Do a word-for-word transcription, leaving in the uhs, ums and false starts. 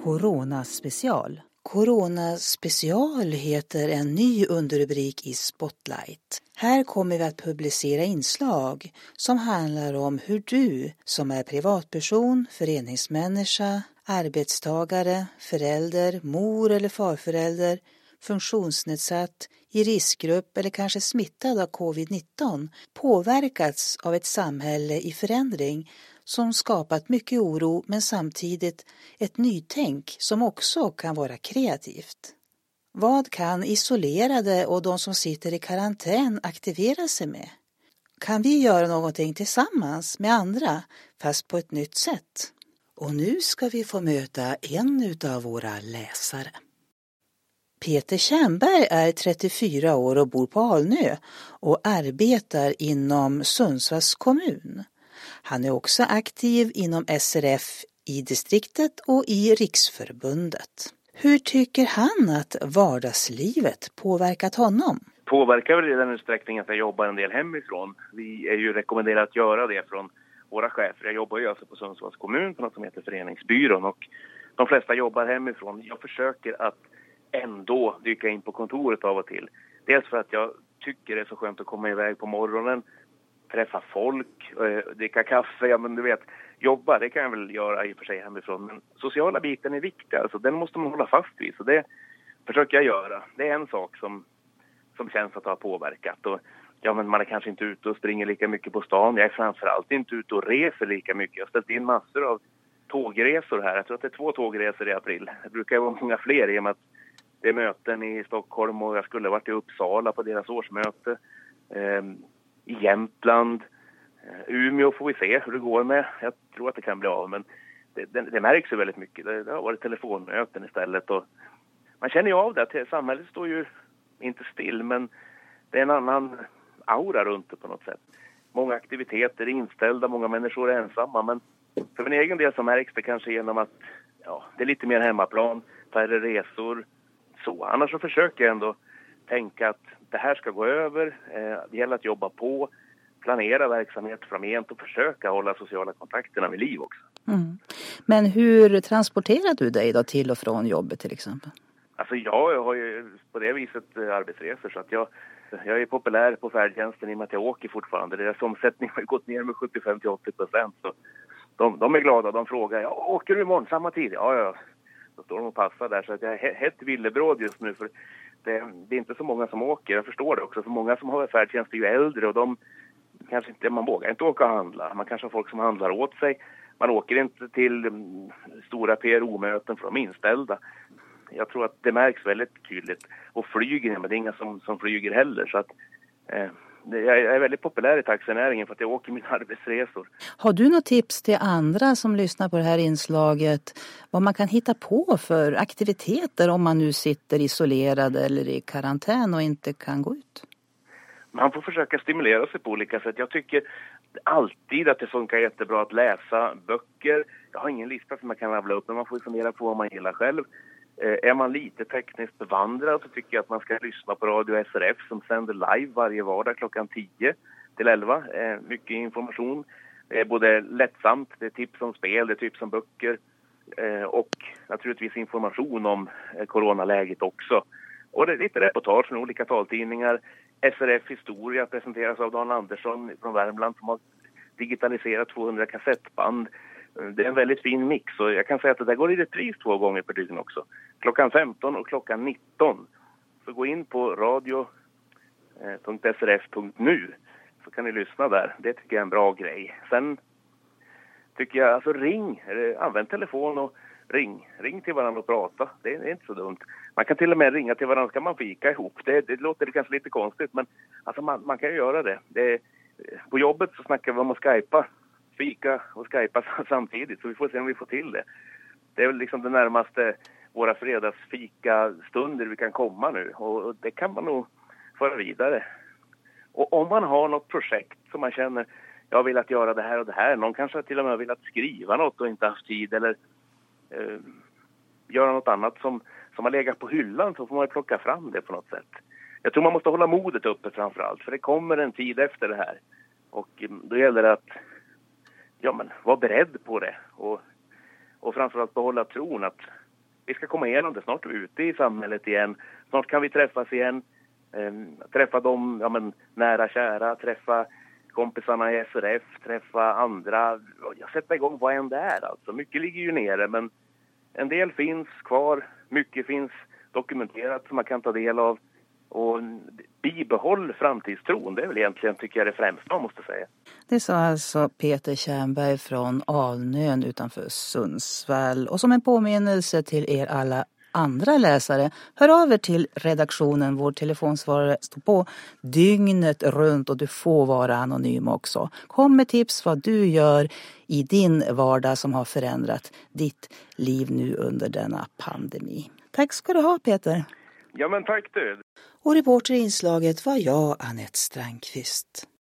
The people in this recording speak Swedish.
Corona special. Corona special heter en ny underrubrik i Spotlight. Här kommer vi att publicera inslag som handlar om hur du som är privatperson, föreningsmänniska, arbetstagare, förälder, mor eller farförälder, funktionsnedsatt, i riskgrupp eller kanske smittad av covid nitton påverkats av ett samhälle i förändring som skapat mycket oro men samtidigt ett nytänk som också kan vara kreativt. Vad kan isolerade och de som sitter i karantän aktivera sig med? Kan vi göra någonting tillsammans med andra fast på ett nytt sätt? Och nu ska vi få möta en av våra läsare. Peter Tjernberg är trettiofyra år och bor på Alnö och arbetar inom Sundsvalls kommun. Han är också aktiv inom S R F i distriktet och i Riksförbundet. Hur tycker han att vardagslivet påverkat honom? Påverkar väl i den utsträckningen att jag jobbar en del hemifrån. Vi är ju rekommenderade att göra det från våra chefer. Jag jobbar ju alltså på Sundsvalls kommun på något som heter Föreningsbyrån och de flesta jobbar hemifrån. Jag försöker att ändå dyka in på kontoret av och till. Dels för att jag tycker det är så skönt att komma iväg på morgonen, träffa folk, eh, dricka kaffe, ja men du vet, jobba, det kan jag väl göra i och för sig hemifrån. Men sociala biten är viktig, alltså den måste man hålla fast vid, så det försöker jag göra. Det är en sak som, som känns att ha påverkat. Och, ja men man är kanske inte ute och springer lika mycket på stan, jag är framförallt inte ute och reser lika mycket. Jag har ställt in massor av tågresor här, jag tror att det är två tågresor i april. Det brukar vara många fler i och med att det är möten i Stockholm och jag skulle varit i Uppsala på deras årsmöte. Eh, I Jämtland, eh, Umeå får vi se hur det går med. Jag tror att det kan bli av, men det, det, det märks ju väldigt mycket. Det, det har varit telefonmöten istället. Och man känner ju av det att samhället står ju inte still, men det är en annan aura runt det på något sätt. Många aktiviteter är inställda, många människor är ensamma, men för min egen del så märks det kanske genom att ja, det är lite mer hemmaplan, färre resor. Så. Annars så försöker jag ändå tänka att det här ska gå över. Eh, det gäller att jobba på, planera verksamhet framgent och försöka hålla sociala kontakterna vid liv också. Mm. Men hur transporterar du dig då till och från jobbet till exempel? Alltså jag, jag har ju på det viset eh, arbetsresor så att jag, jag är populär på färdtjänsten i och med att jag åker fortfarande. Deras omsättning har gått ner med sjuttiofem till åttio procent. Så de, de är glada, de frågar, ja, åker du imorgon samma tid? Ja, ja. Så står de och passar där så att jag är helt villebråd just nu för det, det är inte så många som åker. Jag förstår det också. För många som har färdtjänst är ju äldre och de kanske inte, man vågar inte åka och handla. Man kanske har folk som handlar åt sig. Man åker inte till um, stora P R O-möten för de är inställda. Jag tror att det märks väldigt tydligt. Och flyger, men det är inga som, som flyger heller. Så att eh, jag är väldigt populär i taxinäringen för att jag åker mina arbetsresor. Har du något tips till andra som lyssnar på det här inslaget? Vad man kan hitta på för aktiviteter om man nu sitter isolerad eller i karantän och inte kan gå ut? Man får försöka stimulera sig på olika sätt. Jag tycker alltid att det funkar jättebra att läsa böcker. Jag har ingen lista som man kan rabbla upp, men man får fundera på vad man gillar själv. Eh, är man lite tekniskt bevandrad så tycker jag att man ska lyssna på Radio S R F som sänder live varje vardag klockan tio till elva. Eh, mycket information. Det är både lättsamt, det är tips om spel, det är tips om böcker eh, och naturligtvis information om eh, coronaläget också. Och det är lite reportage från olika taltidningar. S R F Historia presenteras av Dan Andersson från Värmland som har digitaliserat tvåhundra kassettband. Det är en väldigt fin mix och jag kan säga att det där går i repris två gånger per dygn också. Klockan femton och klockan nitton. Så gå in på radio punkt s r f punkt nu så kan ni lyssna där. Det tycker jag är en bra grej. Sen tycker jag, alltså ring, använd telefon och ring. Ring till varandra och prata. Det är inte så dumt. Man kan till och med ringa till varandra, ska man fika ihop. Det, det låter kanske lite konstigt men alltså man, man kan ju göra det. det. På jobbet så snackar vi om att skypa. Fika och skypa samtidigt så vi får se om vi får till det. Det är väl liksom det närmaste våra fredagsfika-stunder vi kan komma nu och det kan man nog föra vidare. Och om man har något projekt som man känner jag vill att göra det här och det här, någon kanske till och med vill att skriva något och inte haft tid eller eh, göra något annat som, som har legat på hyllan så får man plocka fram det på något sätt. Jag tror man måste hålla modet uppe framförallt för det kommer en tid efter det här och då gäller det att ja, men var beredd på det och, och framförallt behålla tron att vi ska komma igenom det. Snart är vi ute i samhället igen. Snart kan vi träffas igen. Eh, träffa dem, ja men nära kära, träffa kompisarna i S R F, träffa andra. Jag sätter igång vad än det är alltså. Mycket ligger ju nere, men en del finns kvar. Mycket finns dokumenterat som man kan ta del av. Och bibehåll framtidstron, det är väl egentligen, tycker jag, det främsta man måste säga. Det sa alltså Peter Tjernberg från Alnön utanför Sundsvall. Och som en påminnelse till er alla andra läsare, hör av er till redaktionen. Vår telefonsvarare står på dygnet runt och du får vara anonym också. Kom med tips vad du gör i din vardag som har förändrat ditt liv nu under denna pandemi. Tack ska du ha, Peter. Ja men tack du. Och reporter i inslaget var jag, Anette Strandqvist.